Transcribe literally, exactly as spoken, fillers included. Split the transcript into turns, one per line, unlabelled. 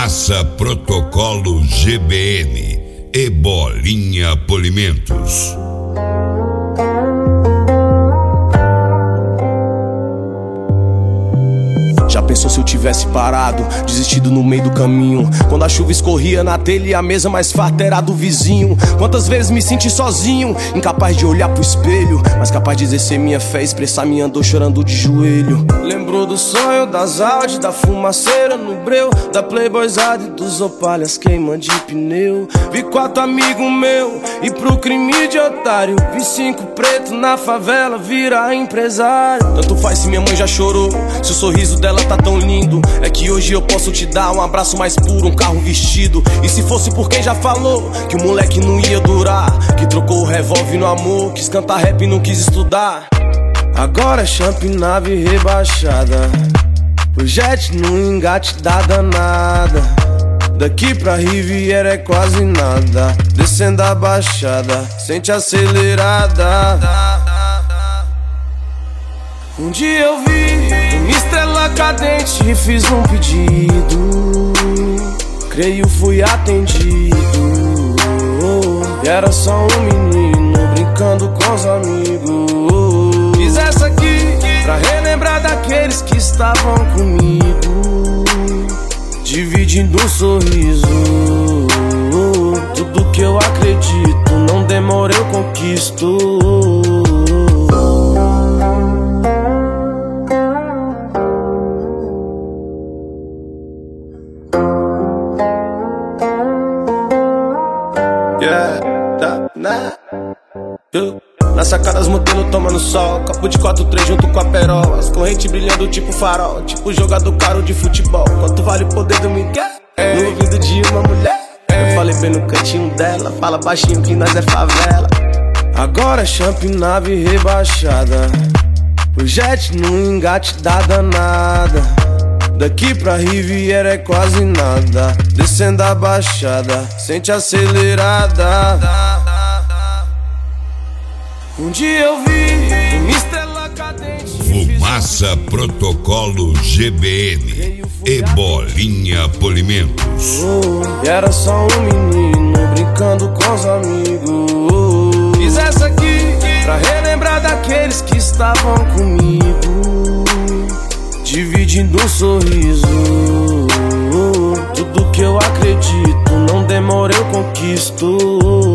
Fumaça Protocolo G B N e Bolinha Polimentos.
Já pensou se eu tivesse parado, desistido no meio do caminho? Quando a chuva escorria na telha e a mesa mais farta era do vizinho. Quantas vezes me senti sozinho, incapaz de olhar pro espelho, mas capaz de exercer minha fé, expressar minha dor chorando de joelho. Lembrou do sonho, das Audi, da fumaceira no breu, da playboyzada e dos opalhas queimando de pneu. Vi quatro amigos meu e pro crime de otário, vi cinco pretos na favela virar empresário. Tanto faz se minha mãe já chorou, se o sorriso dela tá tão lindo. É que hoje eu posso te dar um abraço mais puro, um carro vestido. E se fosse por quem já falou que o moleque não ia durar, que trocou o revólver no amor, quis cantar rap e não quis estudar. Agora é champ, nave rebaixada, o jet no engate da danada. Daqui pra Riviera é quase nada, descendo a baixada, sente acelerada. Um dia eu vi uma estrela cadente e fiz um pedido, creio fui atendido. E era só um menino brincando com os amigos. Fiz essa aqui pra relembrar daqueles que estavam comigo, dividindo um sorriso. Tudo que eu acredito, não demora eu conquisto. Yeah, tá, né? Eu, na sacada as modelos tomando sol, copo de quatro três junto com a perola, as correntes brilhando tipo farol, tipo jogador caro de futebol. Quanto vale o poder do Miguel? É. No ouvido de uma mulher. É. Eu falei bem no cantinho dela, fala baixinho que nós é favela. Agora é champ, nave rebaixada, o jet no engate da danada. Daqui pra Riviera é quase nada, descendo a baixada, sente acelerada. Um dia eu vi uma estrela cadente.
Fumaça Protocolo G B N e Bolinha Polimentos.
E era só um menino brincando com os amigos. Fiz essa aqui pra relembrar daqueles que estavam comigo, dividindo um sorriso. Tudo que eu acredito, não demora eu conquisto.